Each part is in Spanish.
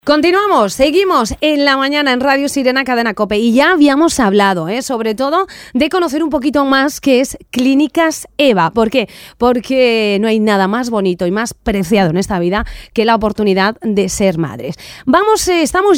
Continuamos, seguimos en la mañana en Radio Sirena Cadena COPE y ya habíamos hablado, sobre todo de conocer un poquito más qué es Clínicas EVA. ¿Por qué? Porque no hay nada más bonito y más preciado en esta vida que la oportunidad de ser madres. Estamos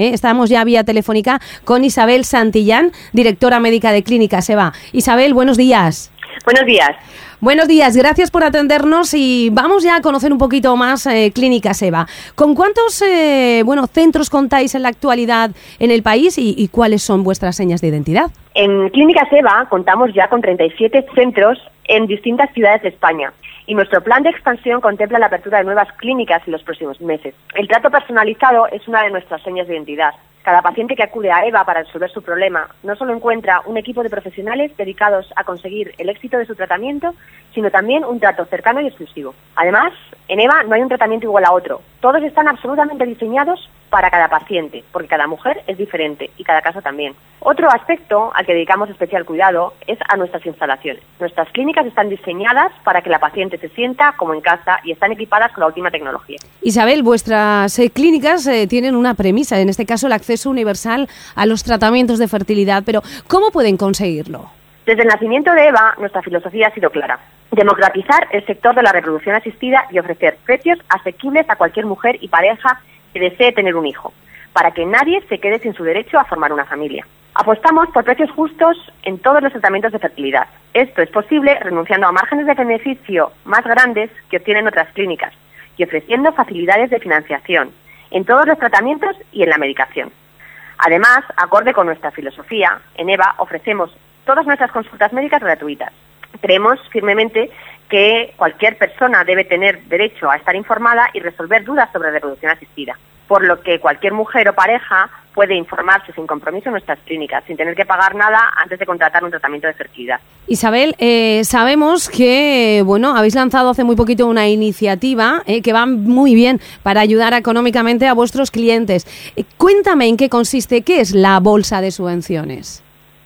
ya vía telefónica con Isabel Santillán, directora médica de Clínicas EVA. Isabel, buenos días. Buenos días. Buenos días, gracias por atendernos y vamos ya a conocer un poquito más Clínicas EVA. ¿Con cuántos centros contáis en la actualidad en el país y cuáles son vuestras señas de identidad? En Clínicas EVA contamos ya con 37 centros en distintas ciudades de España y nuestro plan de expansión contempla la apertura de nuevas clínicas en los próximos meses. El trato personalizado es una de nuestras señas de identidad. Cada paciente que acude a EVA para resolver su problema no solo encuentra un equipo de profesionales dedicados a conseguir el éxito de su tratamiento, sino también un trato cercano y exclusivo. Además, en EVA no hay un tratamiento igual a otro. Todos están absolutamente diseñados para cada paciente, porque cada mujer es diferente y cada caso también. Otro aspecto al que dedicamos especial cuidado es a nuestras instalaciones. Nuestras clínicas están diseñadas para que la paciente se sienta como en casa y están equipadas con la última tecnología. Isabel, vuestras clínicas tienen una premisa, en este caso el acceso universal a los tratamientos de fertilidad, pero ¿cómo pueden conseguirlo? Desde el nacimiento de EVA, nuestra filosofía ha sido clara: democratizar el sector de la reproducción asistida y ofrecer precios asequibles a cualquier mujer y pareja que desee tener un hijo, para que nadie se quede sin su derecho a formar una familia. Apostamos por precios justos en todos los tratamientos de fertilidad. Esto es posible renunciando a márgenes de beneficio más grandes que obtienen otras clínicas y ofreciendo facilidades de financiación en todos los tratamientos y en la medicación. Además, acorde con nuestra filosofía, en EVA ofrecemos todas nuestras consultas médicas gratuitas. Creemos firmemente que cualquier persona debe tener derecho a estar informada y resolver dudas sobre reproducción asistida, por lo que cualquier mujer o pareja puede informarse sin compromiso en nuestras clínicas, sin tener que pagar nada antes de contratar un tratamiento de fertilidad. Isabel, sabemos que habéis lanzado hace muy poquito una iniciativa que va muy bien para ayudar económicamente a vuestros clientes. Cuéntame en qué consiste, ¿qué es la bolsa de subvenciones?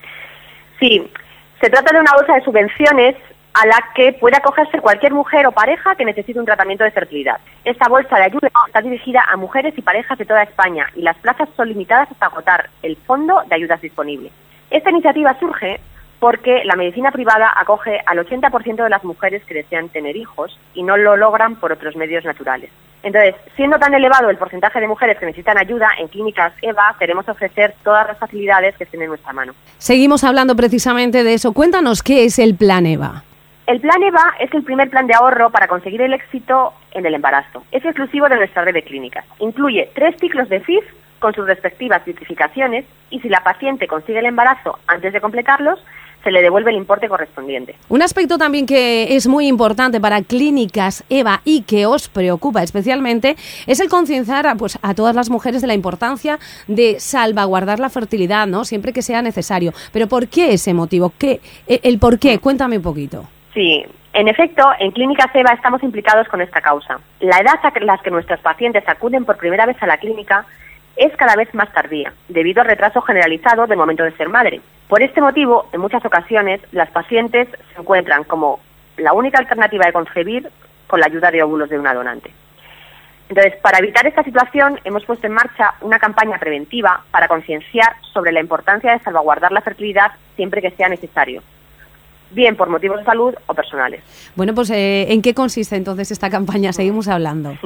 Sí, se trata de una bolsa de subvenciones a la que puede acogerse cualquier mujer o pareja que necesite un tratamiento de fertilidad. Esta bolsa de ayuda está dirigida a mujeres y parejas de toda España y las plazas son limitadas hasta agotar el fondo de ayudas disponible. Esta iniciativa surge porque la medicina privada acoge al 80% de las mujeres que desean tener hijos y no lo logran por otros medios naturales. Entonces, siendo tan elevado el porcentaje de mujeres que necesitan ayuda, en Clínicas EVA queremos ofrecer todas las facilidades que estén en nuestra mano. Seguimos hablando precisamente de eso. Cuéntanos, ¿qué es el Plan EVA? El Plan EVA es el primer plan de ahorro para conseguir el éxito en el embarazo. Es exclusivo de nuestra red de clínicas. Incluye 3 ciclos de FIF con sus respectivas justificaciones y si la paciente consigue el embarazo antes de completarlos, se le devuelve el importe correspondiente. Un aspecto también que es muy importante para Clínicas EVA y que os preocupa especialmente es el concienciar a todas las mujeres de la importancia de salvaguardar la fertilidad, ¿no? Siempre que sea necesario. Pero ¿por qué ese motivo? ¿El por qué? Cuéntame un poquito. Sí, en efecto, en Clínicas EVA estamos implicados con esta causa. La edad a la que nuestros pacientes acuden por primera vez a la clínica es cada vez más tardía, debido al retraso generalizado del momento de ser madre. Por este motivo, en muchas ocasiones, las pacientes se encuentran como la única alternativa de concebir con la ayuda de óvulos de una donante. Entonces, para evitar esta situación, hemos puesto en marcha una campaña preventiva para concienciar sobre la importancia de salvaguardar la fertilidad siempre que sea necesario, bien por motivos de salud o personales. Bueno, pues ¿en qué consiste entonces esta campaña? Seguimos hablando.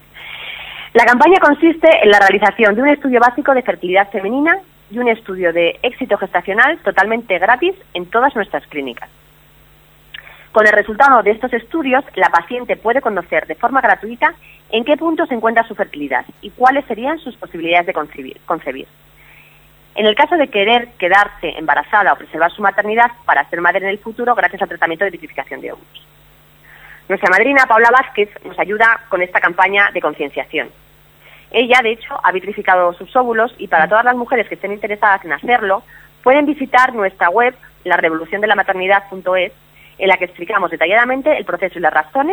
La campaña consiste en la realización de un estudio básico de fertilidad femenina y un estudio de éxito gestacional totalmente gratis en todas nuestras clínicas. Con el resultado de estos estudios, la paciente puede conocer de forma gratuita en qué punto se encuentra su fertilidad y cuáles serían sus posibilidades de concebir. En el caso de querer quedarse embarazada o preservar su maternidad para ser madre en el futuro gracias al tratamiento de vitrificación de óvulos. Nuestra madrina, Paula Vázquez, nos ayuda con esta campaña de concienciación. Ella, de hecho, ha vitrificado sus óvulos y para todas las mujeres que estén interesadas en hacerlo, pueden visitar nuestra web, larevoluciondelamaternidad.es, en la que explicamos detalladamente el proceso y las razones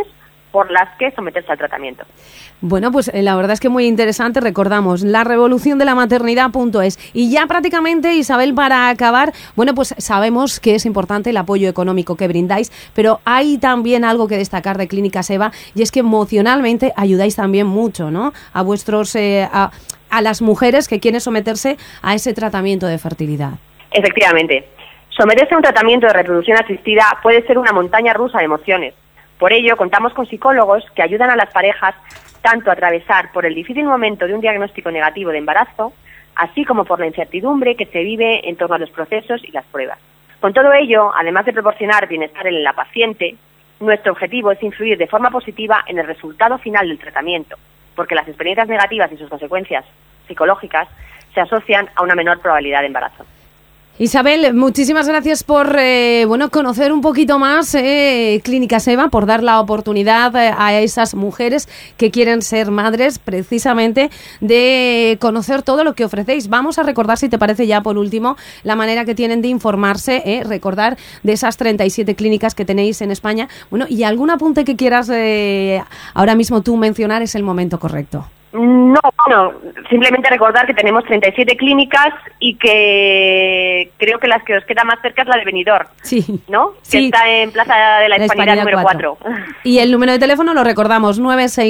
por las que someterse al tratamiento. Bueno, pues la verdad es que muy interesante. Recordamos, larevoluciondelamaternidad.es. Y ya prácticamente, Isabel, para acabar, bueno, pues sabemos que es importante el apoyo económico que brindáis, pero hay también algo que destacar de Clínicas EVA, y es que emocionalmente ayudáis también mucho, ¿no?, a vuestros a las mujeres que quieren someterse a ese tratamiento de fertilidad. Efectivamente. Someterse a un tratamiento de reproducción asistida puede ser una montaña rusa de emociones. Por ello, contamos con psicólogos que ayudan a las parejas tanto a atravesar por el difícil momento de un diagnóstico negativo de embarazo, así como por la incertidumbre que se vive en torno a los procesos y las pruebas. Con todo ello, además de proporcionar bienestar en la paciente, nuestro objetivo es influir de forma positiva en el resultado final del tratamiento, porque las experiencias negativas y sus consecuencias psicológicas se asocian a una menor probabilidad de embarazo. Isabel, muchísimas gracias por conocer un poquito más Clínicas EVA, por dar la oportunidad a esas mujeres que quieren ser madres, precisamente de conocer todo lo que ofrecéis. Vamos a recordar, si te parece, ya por último, la manera que tienen de informarse, recordar de esas 37 clínicas que tenéis en España. Bueno, y algún apunte que quieras ahora mismo tú mencionar, es el momento correcto. No, bueno, simplemente recordar que tenemos 37 clínicas y que creo que las que os queda más cerca es la de Benidorm, sí, ¿no? Sí. Que está en Plaza de la Hispanidad número 4. Y el número de teléfono lo recordamos,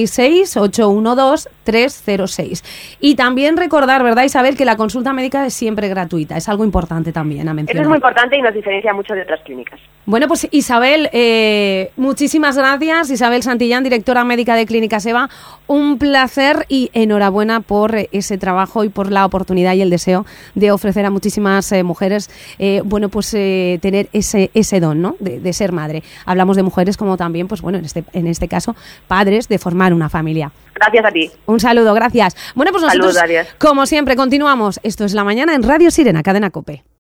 966-812-306. Y también recordar, ¿verdad, Isabel?, que la consulta médica es siempre gratuita. Es algo importante también a mencionar. Eso es muy importante y nos diferencia mucho de otras clínicas. Bueno, pues Isabel, muchísimas gracias. Isabel Santillán, directora médica de Clínicas EVA. Un placer y enhorabuena por ese trabajo y por la oportunidad y el deseo de ofrecer a muchísimas mujeres, tener ese don, ¿no?, de ser madre. Hablamos de mujeres como también, pues bueno, en este caso, padres, de formar una familia. Gracias a ti. Un saludo, gracias. Bueno, pues nosotros, Saludos, adiós. como siempre, continuamos. Esto es La Mañana en Radio Sirena, Cadena COPE.